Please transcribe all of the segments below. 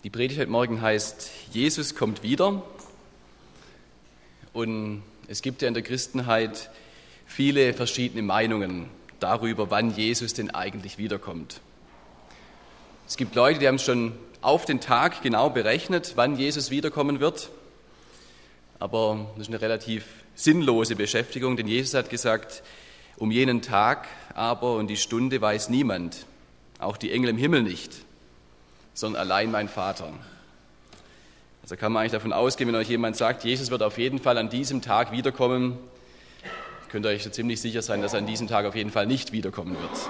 Die Predigt heute Morgen heißt, Jesus kommt wieder. Und es gibt ja in der Christenheit viele verschiedene Meinungen darüber, wann Jesus denn eigentlich wiederkommt. Es gibt Leute, die haben schon auf den Tag genau berechnet, wann Jesus wiederkommen wird. Aber das ist eine relativ sinnlose Beschäftigung, denn Jesus hat gesagt, um jenen Tag aber und die Stunde weiß niemand, auch die Engel im Himmel nicht, sondern allein mein Vater. Also kann man eigentlich davon ausgehen, wenn euch jemand sagt, Jesus wird auf jeden Fall an diesem Tag wiederkommen, könnt ihr euch so ziemlich sicher sein, dass er an diesem Tag auf jeden Fall nicht wiederkommen wird.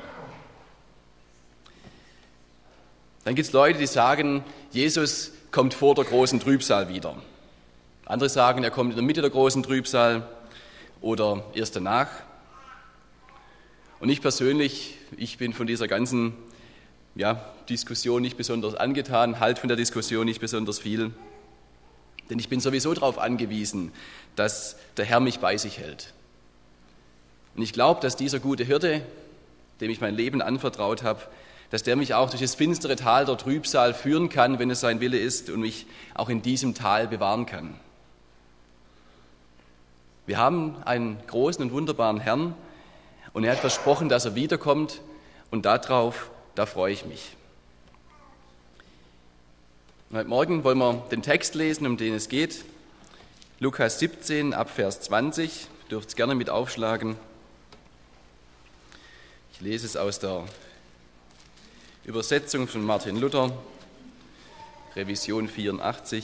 Dann gibt es Leute, die sagen, Jesus kommt vor der großen Trübsal wieder. Andere sagen, er kommt in der Mitte der großen Trübsal oder erst danach. Und ich persönlich, ich bin von dieser ganzen Diskussion nicht besonders angetan, halte von der Diskussion nicht besonders viel. Denn ich bin sowieso darauf angewiesen, dass der Herr mich bei sich hält. Und ich glaube, dass dieser gute Hirte, dem ich mein Leben anvertraut habe, dass der mich auch durch das finstere Tal der Trübsal führen kann, wenn es sein Wille ist, und mich auch in diesem Tal bewahren kann. Wir haben einen großen und wunderbaren Herrn, und er hat versprochen, dass er wiederkommt, und da freue ich mich. Und heute Morgen wollen wir den Text lesen, um den es geht. Lukas 17, ab Vers 20. Ihr dürft es gerne mit aufschlagen. Ich lese es aus der Übersetzung von Martin Luther, Revision 84.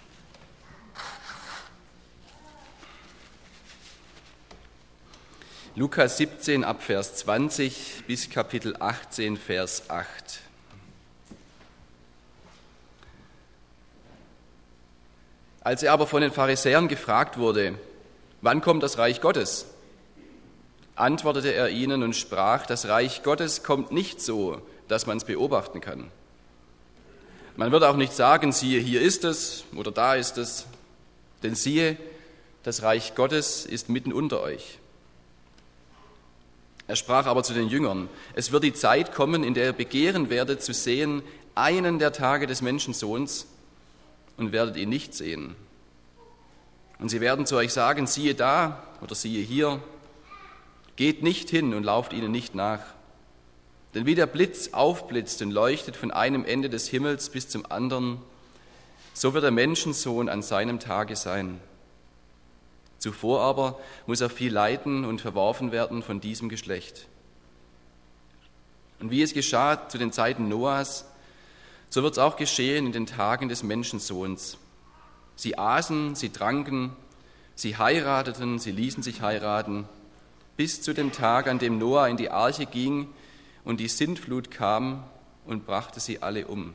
Lukas 17 ab Vers 20 bis Kapitel 18, Vers 8. Als er aber von den Pharisäern gefragt wurde, wann kommt das Reich Gottes? Antwortete er ihnen und sprach, das Reich Gottes kommt nicht so, dass man es beobachten kann. Man wird auch nicht sagen, siehe, hier ist es oder da ist es, denn siehe, das Reich Gottes ist mitten unter euch. Er sprach aber zu den Jüngern, es wird die Zeit kommen, in der ihr begehren werdet zu sehen, einen der Tage des Menschensohns, und werdet ihn nicht sehen. Und sie werden zu euch sagen, siehe da oder siehe hier, geht nicht hin und lauft ihnen nicht nach. Denn wie der Blitz aufblitzt und leuchtet von einem Ende des Himmels bis zum anderen, so wird der Menschensohn an seinem Tage sein. Zuvor aber muss er viel leiden und verworfen werden von diesem Geschlecht. Und wie es geschah zu den Zeiten Noahs, so wird es auch geschehen in den Tagen des Menschensohns. Sie aßen, sie tranken, sie heirateten, sie ließen sich heiraten, bis zu dem Tag, an dem Noah in die Arche ging und die Sintflut kam und brachte sie alle um.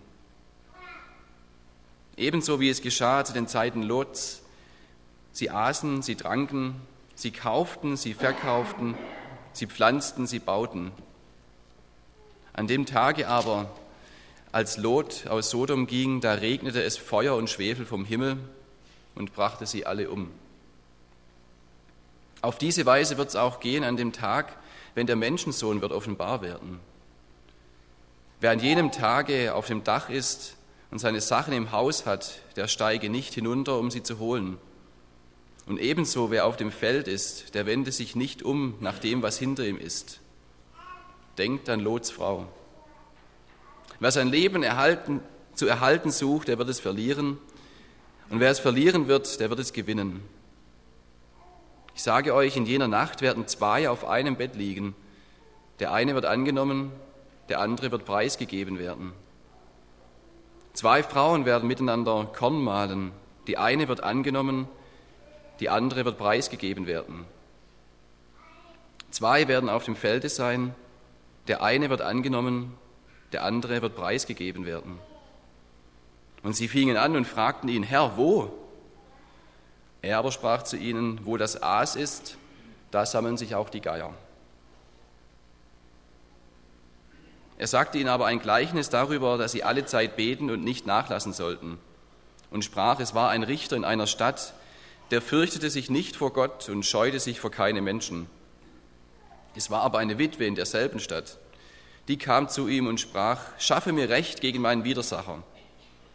Ebenso wie es geschah zu den Zeiten Lots. Sie aßen, sie tranken, sie kauften, sie verkauften, sie pflanzten, sie bauten. An dem Tage aber, als Lot aus Sodom ging, da regnete es Feuer und Schwefel vom Himmel und brachte sie alle um. Auf diese Weise wird es auch gehen an dem Tag, wenn der Menschensohn wird offenbar werden. Wer an jenem Tage auf dem Dach ist und seine Sachen im Haus hat, der steige nicht hinunter, um sie zu holen. Und ebenso, wer auf dem Feld ist, der wende sich nicht um nach dem, was hinter ihm ist. Denkt an Lots Frau. Wer sein Leben zu erhalten sucht, der wird es verlieren. Und wer es verlieren wird, der wird es gewinnen. Ich sage euch, in jener Nacht werden zwei auf einem Bett liegen. Der eine wird angenommen, der andere wird preisgegeben werden. Zwei Frauen werden miteinander Korn mahlen. Die eine wird angenommen, die andere wird preisgegeben werden. Zwei werden auf dem Felde sein, der eine wird angenommen, der andere wird preisgegeben werden. Und sie fingen an und fragten ihn, Herr, wo? Er aber sprach zu ihnen, wo das Aas ist, da sammeln sich auch die Geier. Er sagte ihnen aber ein Gleichnis darüber, dass sie alle Zeit beten und nicht nachlassen sollten. Und sprach, es war ein Richter in einer Stadt, der fürchtete sich nicht vor Gott und scheute sich vor keine Menschen. Es war aber eine Witwe in derselben Stadt, Die kam zu ihm und sprach, schaffe mir Recht gegen meinen Widersacher.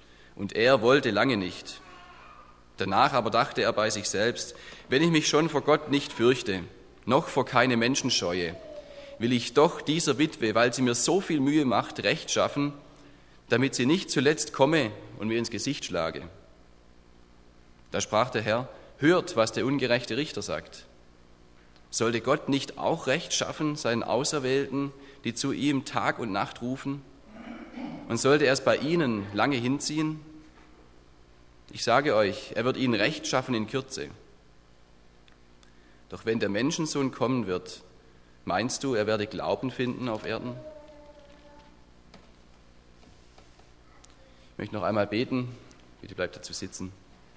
Und er wollte lange nicht. Danach aber dachte er bei sich selbst, wenn ich mich schon vor Gott nicht fürchte, noch vor keine Menschen scheue, will ich doch dieser Witwe, weil sie mir so viel Mühe macht, Recht schaffen, damit sie nicht zuletzt komme und mir ins Gesicht schlage. Da sprach der Herr, hört, was der ungerechte Richter sagt. Sollte Gott nicht auch Recht schaffen, seinen Auserwählten, die zu ihm Tag und Nacht rufen? Und sollte er es bei ihnen lange hinziehen? Ich sage euch, er wird ihnen Recht schaffen in Kürze. Doch wenn der Menschensohn kommen wird, meinst du, er werde Glauben finden auf Erden? Ich möchte noch einmal beten. Bitte bleibt dazu sitzen.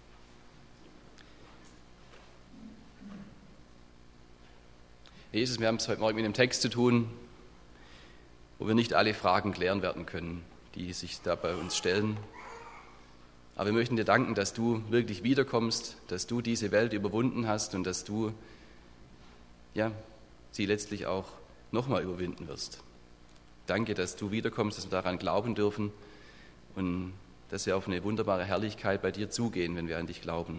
Jesus, wir haben es heute Morgen mit einem Text zu tun, wo wir nicht alle Fragen klären werden können, die sich da bei uns stellen. Aber wir möchten dir danken, dass du wirklich wiederkommst, dass du diese Welt überwunden hast und dass du sie letztlich auch nochmal überwinden wirst. Danke, dass du wiederkommst, dass wir daran glauben dürfen und dass wir auf eine wunderbare Herrlichkeit bei dir zugehen, wenn wir an dich glauben.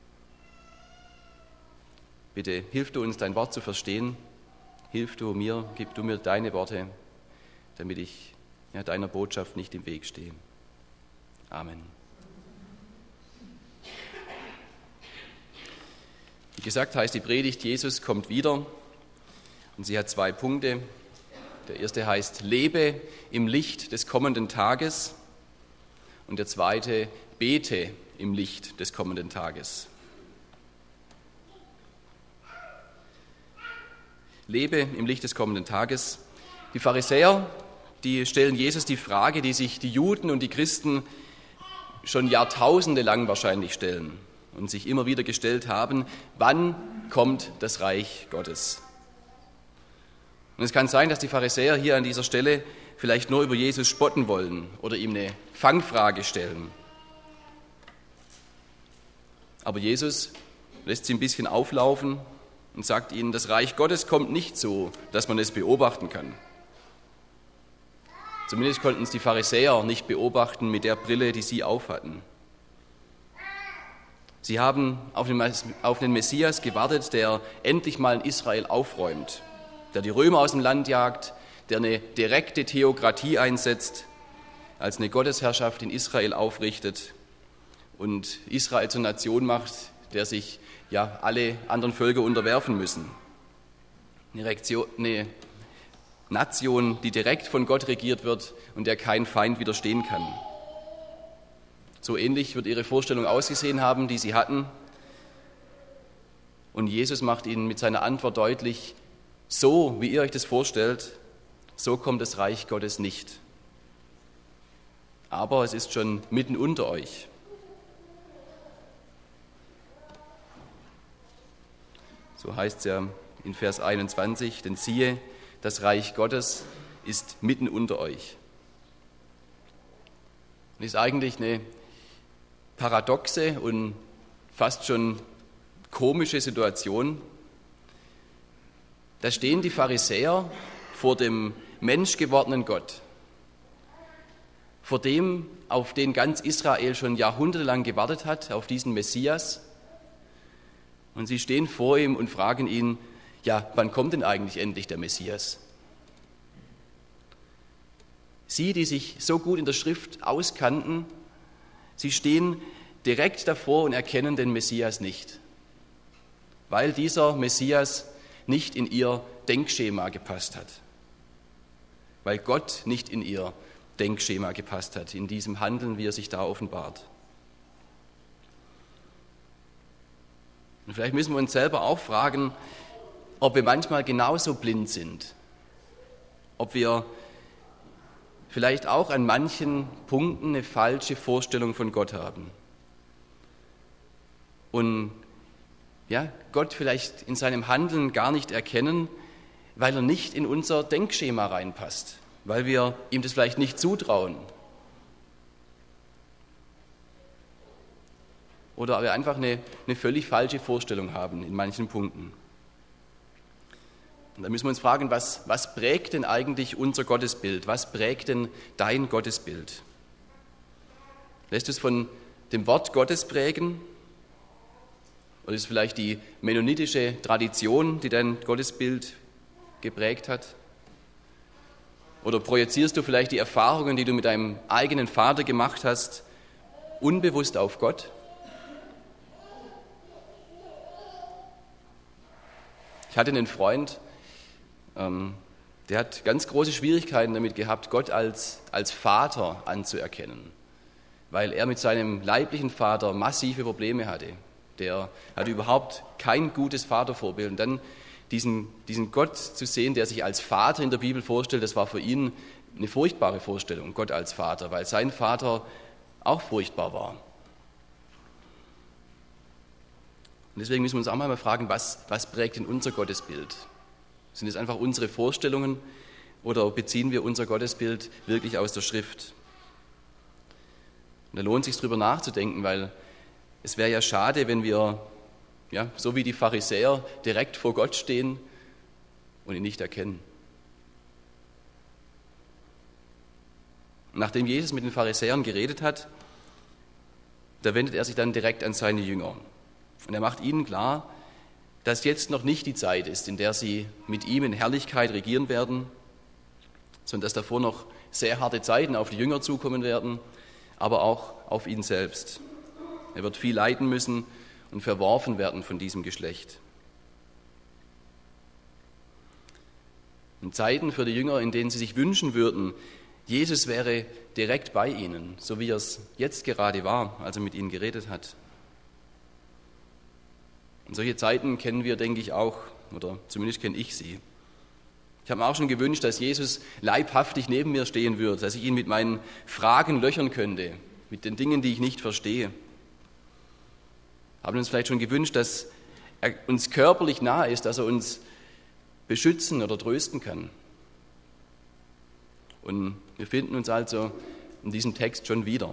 Bitte hilf du uns, dein Wort zu verstehen. Hilf du mir, gib du mir deine Worte, damit ich deiner Botschaft nicht im Weg stehe. Amen. Wie gesagt, heißt die Predigt, Jesus kommt wieder. Und sie hat 2 Punkte. Der erste heißt, lebe im Licht des kommenden Tages. Und der zweite, bete im Licht des kommenden Tages. Lebe im Licht des kommenden Tages. Die Pharisäer, die stellen Jesus die Frage, die sich die Juden und die Christen schon Jahrtausende lang wahrscheinlich stellen und sich immer wieder gestellt haben, wann kommt das Reich Gottes? Und es kann sein, dass die Pharisäer hier an dieser Stelle vielleicht nur über Jesus spotten wollen oder ihm eine Fangfrage stellen. Aber Jesus lässt sie ein bisschen auflaufen und sagt ihnen, das Reich Gottes kommt nicht so, dass man es beobachten kann. Zumindest konnten es die Pharisäer nicht beobachten mit der Brille, die sie aufhatten. Sie haben auf den Messias gewartet, der endlich mal in Israel aufräumt, der die Römer aus dem Land jagt, der eine direkte Theokratie einsetzt, als eine Gottesherrschaft in Israel aufrichtet und Israel zur Nation macht, der sich alle anderen Völker unterwerfen müssen. Eine Nation, die direkt von Gott regiert wird und der kein Feind widerstehen kann. So ähnlich wird ihre Vorstellung ausgesehen haben, die sie hatten. Und Jesus macht ihnen mit seiner Antwort deutlich, so wie ihr euch das vorstellt, so kommt das Reich Gottes nicht. Aber es ist schon mitten unter euch. So heißt es ja in Vers 21, denn siehe, das Reich Gottes ist mitten unter euch. Das ist eigentlich eine paradoxe und fast schon komische Situation. Da stehen die Pharisäer vor dem menschgewordenen Gott, vor dem, auf den ganz Israel schon jahrhundertelang gewartet hat, auf diesen Messias. Und sie stehen vor ihm und fragen ihn, wann kommt denn eigentlich endlich der Messias? Sie, die sich so gut in der Schrift auskannten, sie stehen direkt davor und erkennen den Messias nicht, weil dieser Messias nicht in ihr Denkschema gepasst hat, weil Gott nicht in ihr Denkschema gepasst hat, in diesem Handeln, wie er sich da offenbart. Und vielleicht müssen wir uns selber auch fragen, ob wir manchmal genauso blind sind, ob wir vielleicht auch an manchen Punkten eine falsche Vorstellung von Gott haben. Und Gott vielleicht in seinem Handeln gar nicht erkennen, weil er nicht in unser Denkschema reinpasst, weil wir ihm das vielleicht nicht zutrauen. Oder wir einfach eine völlig falsche Vorstellung haben in manchen Punkten. Und da müssen wir uns fragen, was prägt denn eigentlich unser Gottesbild? Was prägt denn dein Gottesbild? Lässt du es von dem Wort Gottes prägen? Oder ist es vielleicht die mennonitische Tradition, die dein Gottesbild geprägt hat? Oder projizierst du vielleicht die Erfahrungen, die du mit deinem eigenen Vater gemacht hast, unbewusst auf Gott? Ich hatte einen Freund, der hat ganz große Schwierigkeiten damit gehabt, Gott als Vater anzuerkennen, weil er mit seinem leiblichen Vater massive Probleme hatte. Der hatte überhaupt kein gutes Vatervorbild. Und dann diesen Gott zu sehen, der sich als Vater in der Bibel vorstellt, das war für ihn eine furchtbare Vorstellung, Gott als Vater, weil sein Vater auch furchtbar war. Und deswegen müssen wir uns auch mal fragen, was prägt denn unser Gottesbild? Sind es einfach unsere Vorstellungen oder beziehen wir unser Gottesbild wirklich aus der Schrift? Und da lohnt es sich, darüber nachzudenken, weil es wäre ja schade, wenn wir, ja, so wie die Pharisäer, direkt vor Gott stehen und ihn nicht erkennen. Und nachdem Jesus mit den Pharisäern geredet hat, da wendet er sich dann direkt an seine Jünger. Und er macht ihnen klar, dass jetzt noch nicht die Zeit ist, in der sie mit ihm in Herrlichkeit regieren werden, sondern dass davor noch sehr harte Zeiten auf die Jünger zukommen werden, aber auch auf ihn selbst. Er wird viel leiden müssen und verworfen werden von diesem Geschlecht. Und Zeiten für die Jünger, in denen sie sich wünschen würden, Jesus wäre direkt bei ihnen, so wie er es jetzt gerade war, als er mit ihnen geredet hat. Und solche Zeiten kennen wir, denke ich, auch, oder zumindest kenne ich sie. Ich habe mir auch schon gewünscht, dass Jesus leibhaftig neben mir stehen würde, dass ich ihn mit meinen Fragen löchern könnte, mit den Dingen, die ich nicht verstehe. Haben uns vielleicht schon gewünscht, dass er uns körperlich nahe ist, dass er uns beschützen oder trösten kann. Und wir finden uns also in diesem Text schon wieder.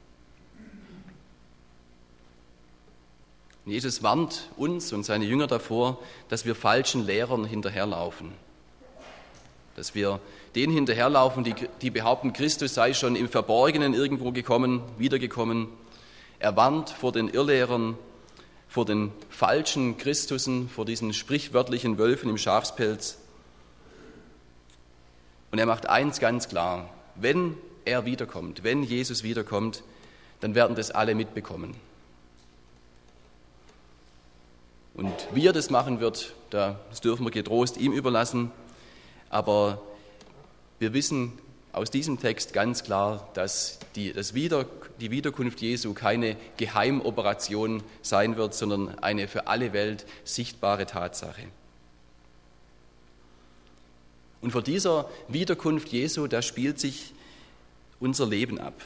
Jesus warnt uns und seine Jünger davor, dass wir falschen Lehrern hinterherlaufen. Dass wir denen hinterherlaufen, die behaupten, Christus sei schon im Verborgenen irgendwo gekommen, wiedergekommen. Er warnt vor den Irrlehrern, vor den falschen Christusen, vor diesen sprichwörtlichen Wölfen im Schafspelz. Und er macht eins ganz klar: Wenn er wiederkommt, wenn Jesus wiederkommt, dann werden das alle mitbekommen. Und wie er das machen wird, das dürfen wir getrost ihm überlassen. Aber wir wissen aus diesem Text ganz klar, dass die Wiederkunft Jesu keine Geheimoperation sein wird, sondern eine für alle Welt sichtbare Tatsache. Und vor dieser Wiederkunft Jesu, da spielt sich unser Leben ab.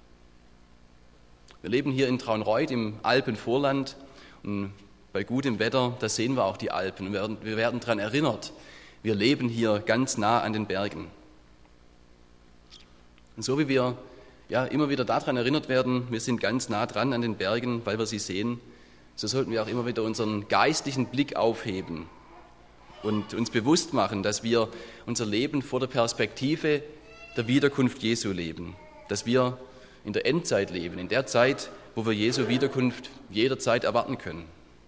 Wir leben hier in Traunreut im Alpenvorland und bei gutem Wetter, da sehen wir auch die Alpen. Wir werden daran erinnert, wir leben hier ganz nah an den Bergen. Und so wie wir immer wieder daran erinnert werden, wir sind ganz nah dran an den Bergen, weil wir sie sehen, so sollten wir auch immer wieder unseren geistlichen Blick aufheben und uns bewusst machen, dass wir unser Leben vor der Perspektive der Wiederkunft Jesu leben, dass wir in der Endzeit leben, in der Zeit, wo wir Jesu Wiederkunft jederzeit erwarten können.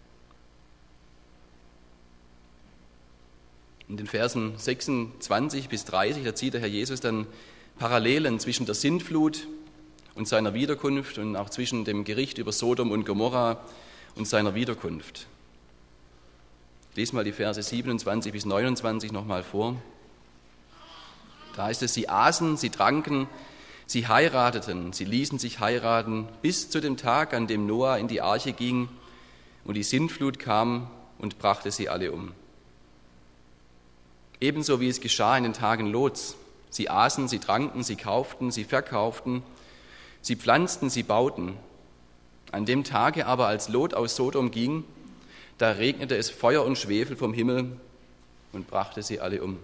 In den Versen 26 bis 30, da zieht der Herr Jesus dann Parallelen zwischen der Sintflut und seiner Wiederkunft und auch zwischen dem Gericht über Sodom und Gomorra und seiner Wiederkunft. Ich lese mal die Verse 27 bis 29 nochmal vor. Da heißt es: Sie aßen, sie tranken, sie heirateten, sie ließen sich heiraten, bis zu dem Tag, an dem Noah in die Arche ging und die Sintflut kam und brachte sie alle um. Ebenso wie es geschah in den Tagen Lots. Sie aßen, sie tranken, sie kauften, sie verkauften, sie pflanzten, sie bauten. An dem Tage aber, als Lot aus Sodom ging, da regnete es Feuer und Schwefel vom Himmel und brachte sie alle um.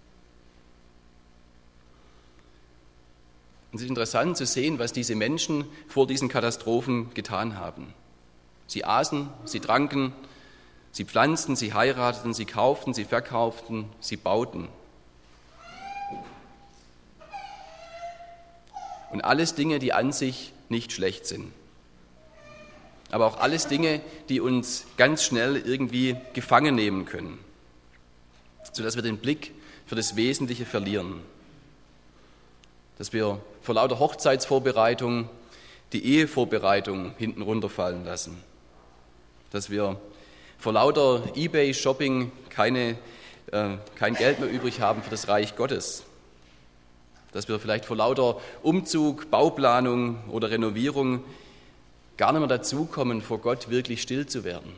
Und es ist interessant zu sehen, was diese Menschen vor diesen Katastrophen getan haben. Sie aßen, sie tranken, sie pflanzten, sie heirateten, sie kauften, sie verkauften, sie bauten. Und alles Dinge, die an sich nicht schlecht sind. Aber auch alles Dinge, die uns ganz schnell irgendwie gefangen nehmen können, sodass wir den Blick für das Wesentliche verlieren. Dass wir vor lauter Hochzeitsvorbereitung die Ehevorbereitung hinten runterfallen lassen. Dass wir vor lauter eBay-Shopping kein Geld mehr übrig haben für das Reich Gottes. Dass wir vielleicht vor lauter Umzug, Bauplanung oder Renovierung gar nicht mehr dazukommen, vor Gott wirklich still zu werden.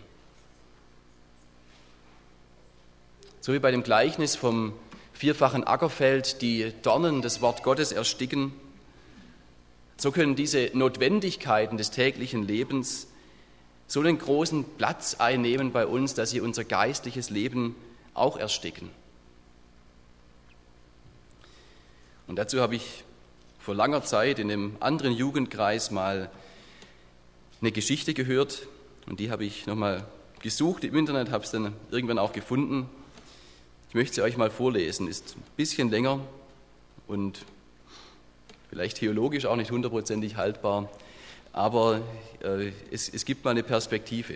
So wie bei dem Gleichnis vom vierfachen Ackerfeld die Dornen das Wort Gottes ersticken, so können diese Notwendigkeiten des täglichen Lebens so einen großen Platz einnehmen bei uns, dass sie unser geistliches Leben auch ersticken. Und dazu habe ich vor langer Zeit in einem anderen Jugendkreis mal eine Geschichte gehört und die habe ich nochmal gesucht im Internet, habe es dann irgendwann auch gefunden. Ich möchte sie euch mal vorlesen, ist ein bisschen länger und vielleicht theologisch auch nicht hundertprozentig haltbar, aber es gibt mal eine Perspektive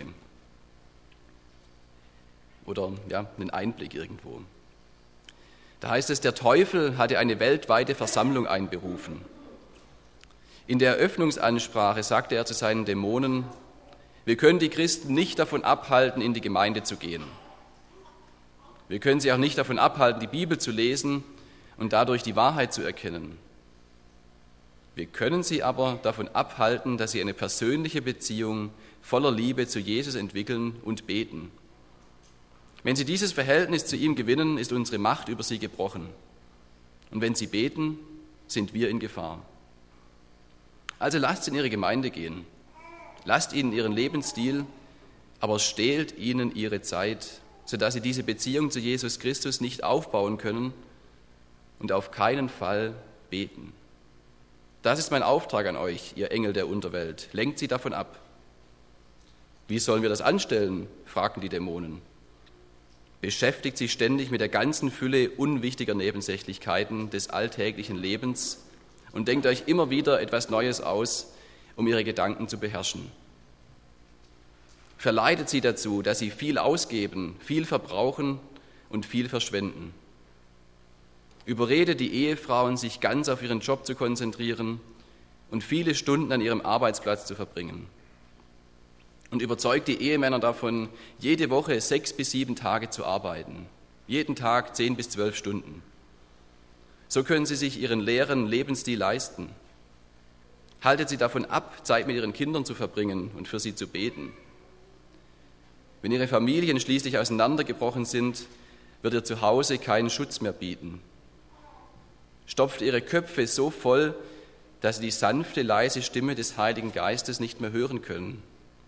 oder ja, einen Einblick irgendwo. Da heißt es, der Teufel hatte eine weltweite Versammlung einberufen. In der Eröffnungsansprache sagte er zu seinen Dämonen, wir können die Christen nicht davon abhalten, in die Gemeinde zu gehen. Wir können sie auch nicht davon abhalten, die Bibel zu lesen und dadurch die Wahrheit zu erkennen. Wir können sie aber davon abhalten, dass sie eine persönliche Beziehung voller Liebe zu Jesus entwickeln und beten. Wenn sie dieses Verhältnis zu ihm gewinnen, ist unsere Macht über sie gebrochen. Und wenn sie beten, sind wir in Gefahr. Also lasst sie in ihre Gemeinde gehen. Lasst ihnen ihren Lebensstil, aber stehlt ihnen ihre Zeit, sodass sie diese Beziehung zu Jesus Christus nicht aufbauen können und auf keinen Fall beten. Das ist mein Auftrag an euch, ihr Engel der Unterwelt. Lenkt sie davon ab. Wie sollen wir das anstellen? Fragten die Dämonen. Beschäftigt sie ständig mit der ganzen Fülle unwichtiger Nebensächlichkeiten des alltäglichen Lebens und denkt euch immer wieder etwas Neues aus, um ihre Gedanken zu beherrschen. Verleitet sie dazu, dass sie viel ausgeben, viel verbrauchen und viel verschwenden. Überredet die Ehefrauen, sich ganz auf ihren Job zu konzentrieren und viele Stunden an ihrem Arbeitsplatz zu verbringen. Und überzeugt die Ehemänner davon, jede Woche 6 bis 7 Tage zu arbeiten, jeden Tag 10 bis 12 Stunden. So können sie sich ihren leeren Lebensstil leisten. Haltet sie davon ab, Zeit mit ihren Kindern zu verbringen und für sie zu beten. Wenn ihre Familien schließlich auseinandergebrochen sind, wird ihr Zuhause keinen Schutz mehr bieten. Stopft ihre Köpfe so voll, dass sie die sanfte, leise Stimme des Heiligen Geistes nicht mehr hören können.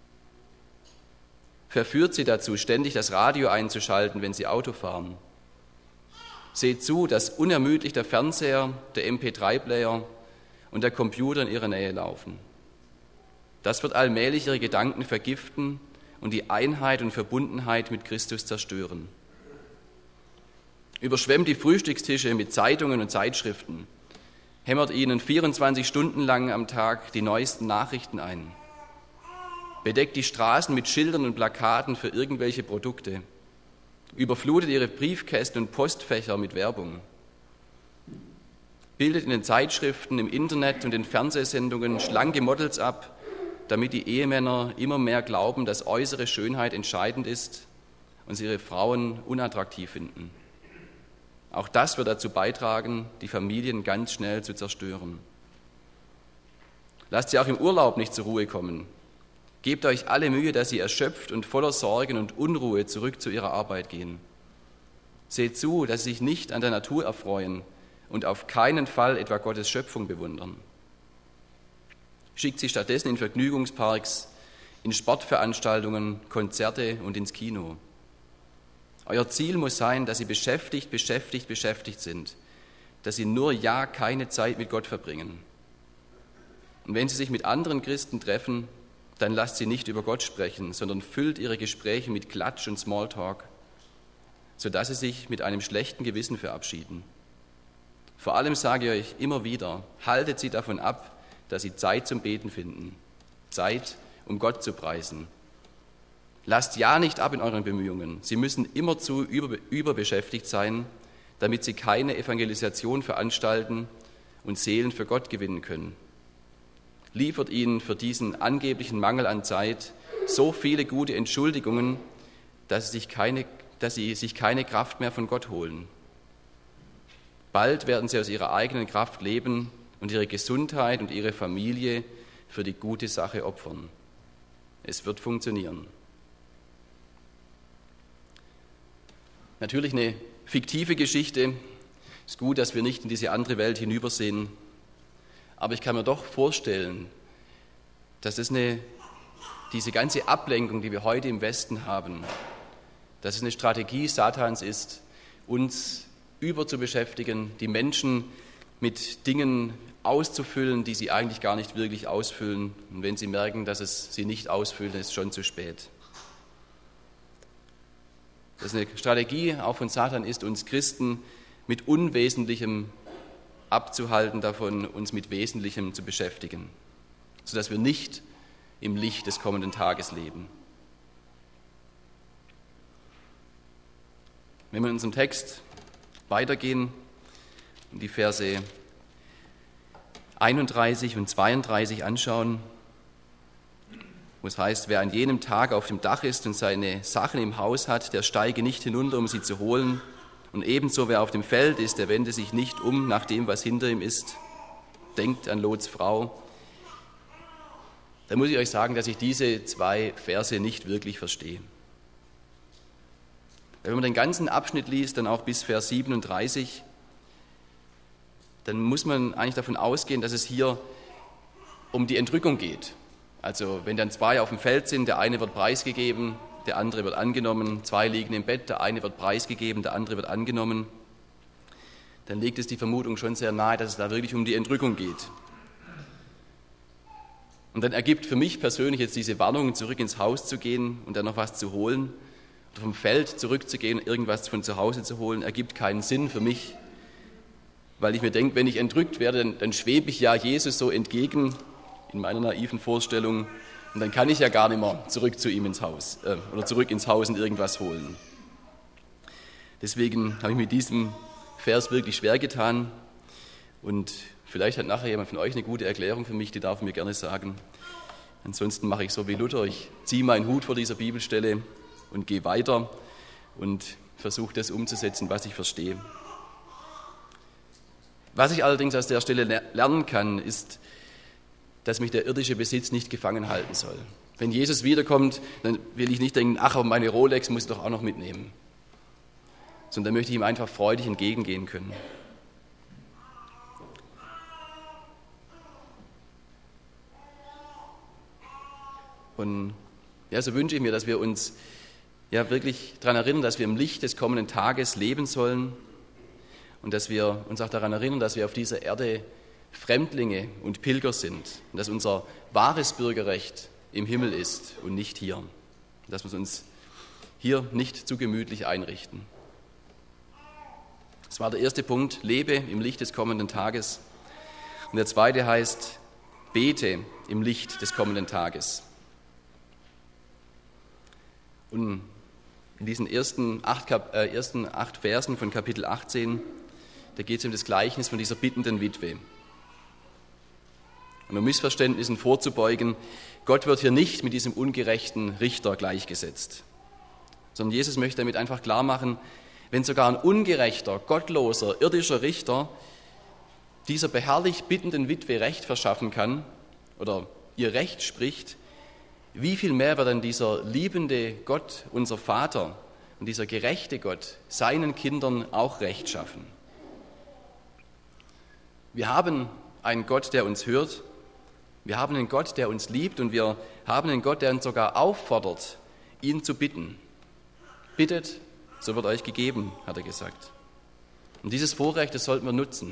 Verführt sie dazu, ständig das Radio einzuschalten, wenn sie Auto fahren. Seht zu, dass unermüdlich der Fernseher, der MP3-Player und der Computer in ihrer Nähe laufen. Das wird allmählich ihre Gedanken vergiften und die Einheit und Verbundenheit mit Christus zerstören. Überschwemmt die Frühstückstische mit Zeitungen und Zeitschriften, hämmert ihnen 24 Stunden lang am Tag die neuesten Nachrichten ein. Bedeckt die Straßen mit Schildern und Plakaten für irgendwelche Produkte. Überflutet ihre Briefkästen und Postfächer mit Werbung. Bildet in den Zeitschriften, im Internet und den Fernsehsendungen schlanke Models ab, damit die Ehemänner immer mehr glauben, dass äußere Schönheit entscheidend ist und sie ihre Frauen unattraktiv finden. Auch das wird dazu beitragen, die Familien ganz schnell zu zerstören. Lasst sie auch im Urlaub nicht zur Ruhe kommen. Gebt euch alle Mühe, dass sie erschöpft und voller Sorgen und Unruhe zurück zu ihrer Arbeit gehen. Seht zu, dass sie sich nicht an der Natur erfreuen und auf keinen Fall etwa Gottes Schöpfung bewundern. Schickt sie stattdessen in Vergnügungsparks, in Sportveranstaltungen, Konzerte und ins Kino. Euer Ziel muss sein, dass sie beschäftigt sind, dass sie nur ja keine Zeit mit Gott verbringen. Und wenn sie sich mit anderen Christen treffen, dann lasst sie nicht über Gott sprechen, sondern füllt ihre Gespräche mit Klatsch und Smalltalk, sodass sie sich mit einem schlechten Gewissen verabschieden. Vor allem sage ich euch immer wieder, haltet sie davon ab, dass sie Zeit zum Beten finden, Zeit, um Gott zu preisen. Lasst ja nicht ab in euren Bemühungen. Sie müssen immerzu überbeschäftigt sein, damit sie keine Evangelisation veranstalten und Seelen für Gott gewinnen können. Liefert ihnen für diesen angeblichen Mangel an Zeit so viele gute Entschuldigungen, dass sie sich keine Kraft mehr von Gott holen. Bald werden sie aus ihrer eigenen Kraft leben und ihre Gesundheit und ihre Familie für die gute Sache opfern. Es wird funktionieren. Natürlich eine fiktive Geschichte. Es ist gut, dass wir nicht in diese andere Welt hinübersehen. Aber ich kann mir doch vorstellen, dass diese ganze Ablenkung, die wir heute im Westen haben, dass es eine Strategie Satans ist, uns überzubeschäftigen, die Menschen mit Dingen auszufüllen, die sie eigentlich gar nicht wirklich ausfüllen. Und wenn sie merken, dass es sie nicht ausfüllt, dann ist es schon zu spät. Dass eine Strategie auch von Satan ist, uns Christen mit Unwesentlichem abzuhalten, davon uns mit Wesentlichem zu beschäftigen, sodass wir nicht im Licht des kommenden Tages leben. Wenn wir in unserem Text weitergehen und die Verse 31 und 32 anschauen, wo es heißt, wer an jenem Tag auf dem Dach ist und seine Sachen im Haus hat, der steige nicht hinunter, um sie zu holen. Und ebenso, wer auf dem Feld ist, der wende sich nicht um nach dem, was hinter ihm ist. Denkt an Lots Frau. Da muss ich euch sagen, dass ich diese zwei Verse nicht wirklich verstehe. Wenn man den ganzen Abschnitt liest, dann auch bis Vers 37, dann muss man eigentlich davon ausgehen, dass es hier um die Entrückung geht. Also wenn dann zwei auf dem Feld sind, der eine wird preisgegeben, der andere wird angenommen, zwei liegen im Bett, der eine wird preisgegeben, der andere wird angenommen, dann legt es die Vermutung schon sehr nahe, dass es da wirklich um die Entrückung geht. Und dann ergibt für mich persönlich jetzt diese Warnung, zurück ins Haus zu gehen und dann noch was zu holen, oder vom Feld zurückzugehen, irgendwas von zu Hause zu holen, ergibt keinen Sinn für mich, weil ich mir denke, wenn ich entrückt werde, dann schwebe ich ja Jesus so entgegen, in meiner naiven Vorstellung, und dann kann ich ja gar nicht mehr zurück zu ihm ins Haus oder zurück ins Haus und irgendwas holen. Deswegen habe ich mit diesem Vers wirklich schwer getan und vielleicht hat nachher jemand von euch eine gute Erklärung für mich, die darf mir gerne sagen. Ansonsten mache ich so wie Luther, ich ziehe meinen Hut vor dieser Bibelstelle und gehe weiter und versuche das umzusetzen, was ich verstehe. Was ich allerdings aus der Stelle lernen kann, ist, dass mich der irdische Besitz nicht gefangen halten soll. Wenn Jesus wiederkommt, dann will ich nicht denken, ach, aber meine Rolex muss ich doch auch noch mitnehmen. Sondern möchte ich ihm einfach freudig entgegengehen können. Und ja, so wünsche ich mir, dass wir uns ja wirklich daran erinnern, dass wir im Licht des kommenden Tages leben sollen und dass wir uns auch daran erinnern, dass wir auf dieser Erde Fremdlinge und Pilger sind und dass unser wahres Bürgerrecht im Himmel ist und nicht hier. Und dass wir uns hier nicht zu gemütlich einrichten. Das war der erste Punkt, lebe im Licht des kommenden Tages. Und der zweite heißt, bete im Licht des kommenden Tages. Und in diesen ersten acht Versen von Kapitel 18, da geht es um das Gleichnis von dieser bittenden Witwe. Und um Missverständnissen vorzubeugen, Gott wird hier nicht mit diesem ungerechten Richter gleichgesetzt, sondern Jesus möchte damit einfach klar machen, wenn sogar ein ungerechter, gottloser, irdischer Richter dieser beharrlich bittenden Witwe Recht verschaffen kann oder ihr Recht spricht, wie viel mehr wird dann dieser liebende Gott, unser Vater und dieser gerechte Gott seinen Kindern auch Recht schaffen. Wir haben einen Gott, der uns hört. Wir haben einen Gott, der uns liebt und wir haben einen Gott, der uns sogar auffordert, ihn zu bitten. Bittet, so wird euch gegeben, hat er gesagt. Und dieses Vorrecht, das sollten wir nutzen.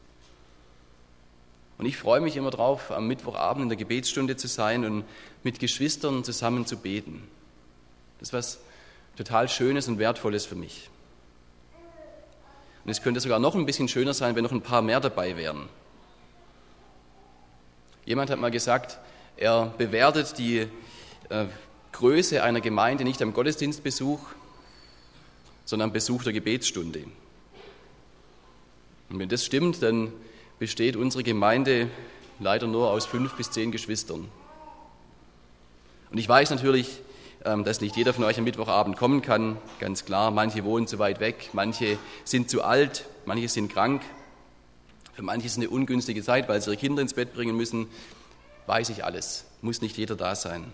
Und ich freue mich immer drauf, am Mittwochabend in der Gebetsstunde zu sein und mit Geschwistern zusammen zu beten. Das ist was total Schönes und Wertvolles für mich. Und es könnte sogar noch ein bisschen schöner sein, wenn noch ein paar mehr dabei wären. Jemand hat mal gesagt, er bewertet die Größe einer Gemeinde nicht am Gottesdienstbesuch, sondern am Besuch der Gebetsstunde. Und wenn das stimmt, dann besteht unsere Gemeinde leider nur aus 5 bis 10 Geschwistern. Und ich weiß natürlich, dass nicht jeder von euch am Mittwochabend kommen kann, ganz klar. Manche wohnen zu weit weg, manche sind zu alt, manche sind krank. Für manche ist es eine ungünstige Zeit, weil sie ihre Kinder ins Bett bringen müssen. Weiß ich alles, muss nicht jeder da sein.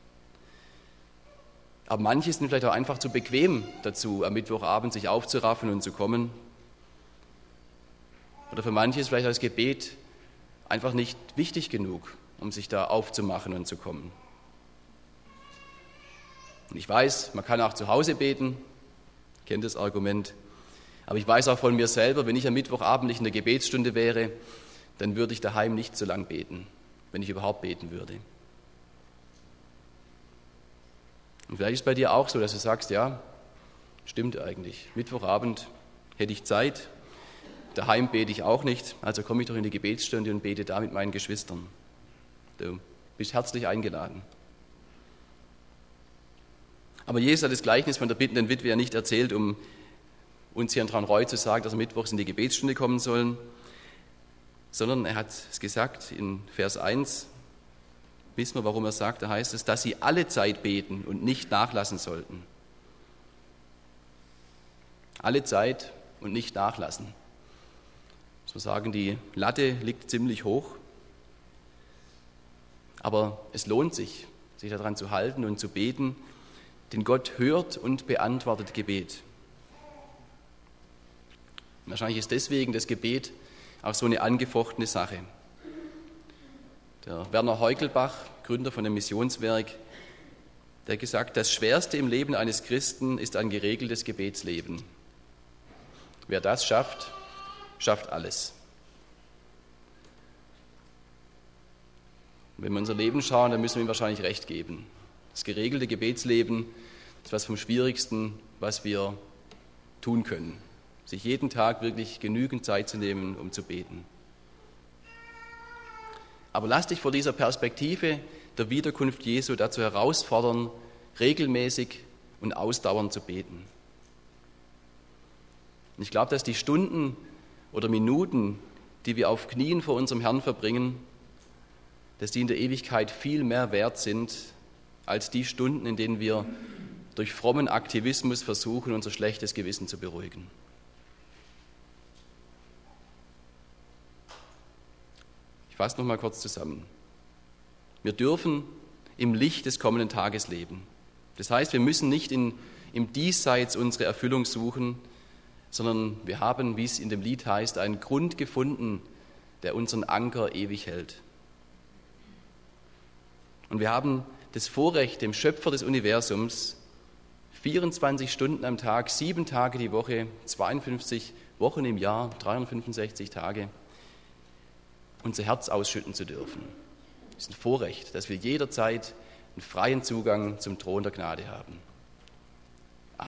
Aber manche sind vielleicht auch einfach zu bequem dazu, am Mittwochabend sich aufzuraffen und zu kommen. Oder für manche ist vielleicht das Gebet einfach nicht wichtig genug, um sich da aufzumachen und zu kommen. Und ich weiß, man kann auch zu Hause beten, kennt das Argument. Aber ich weiß auch von mir selber, wenn ich am Mittwochabend nicht in der Gebetsstunde wäre, dann würde ich daheim nicht so lang beten, wenn ich überhaupt beten würde. Und vielleicht ist es bei dir auch so, dass du sagst, ja, stimmt eigentlich, Mittwochabend hätte ich Zeit, daheim bete ich auch nicht, also komme ich doch in die Gebetsstunde und bete da mit meinen Geschwistern. Du bist herzlich eingeladen. Aber Jesus hat das Gleichnis von der bittenden Witwe ja nicht erzählt, um uns hier in Traunreut zu sagen, dass wir mittwochs in die Gebetsstunde kommen sollen, sondern er hat es gesagt in Vers 1, wissen wir, warum er sagt, da heißt es, dass sie alle Zeit beten und nicht nachlassen sollten. Alle Zeit und nicht nachlassen. Ich muss sagen, die Latte liegt ziemlich hoch, aber es lohnt sich, sich daran zu halten und zu beten, denn Gott hört und beantwortet Gebet. Wahrscheinlich ist deswegen das Gebet auch so eine angefochtene Sache. Der Werner Heukelbach, Gründer von dem Missionswerk, der hat gesagt, das Schwerste im Leben eines Christen ist ein geregeltes Gebetsleben. Wer das schafft, schafft alles. Wenn wir unser Leben schauen, dann müssen wir ihm wahrscheinlich recht geben. Das geregelte Gebetsleben ist was vom Schwierigsten, was wir tun können. Sich jeden Tag wirklich genügend Zeit zu nehmen, um zu beten. Aber lass dich vor dieser Perspektive der Wiederkunft Jesu dazu herausfordern, regelmäßig und ausdauernd zu beten. Und ich glaube, dass die Stunden oder Minuten, die wir auf Knien vor unserem Herrn verbringen, dass die in der Ewigkeit viel mehr wert sind, als die Stunden, in denen wir durch frommen Aktivismus versuchen, unser schlechtes Gewissen zu beruhigen. Ich fasse noch mal kurz zusammen. Wir dürfen im Licht des kommenden Tages leben. Das heißt, wir müssen nicht im Diesseits unsere Erfüllung suchen, sondern wir haben, wie es in dem Lied heißt, einen Grund gefunden, der unseren Anker ewig hält. Und wir haben das Vorrecht, dem Schöpfer des Universums 24 Stunden am Tag, 7 Tage die Woche, 52 Wochen im Jahr, 365 Tage, unser Herz ausschütten zu dürfen. Es ist ein Vorrecht, dass wir jederzeit einen freien Zugang zum Thron der Gnade haben.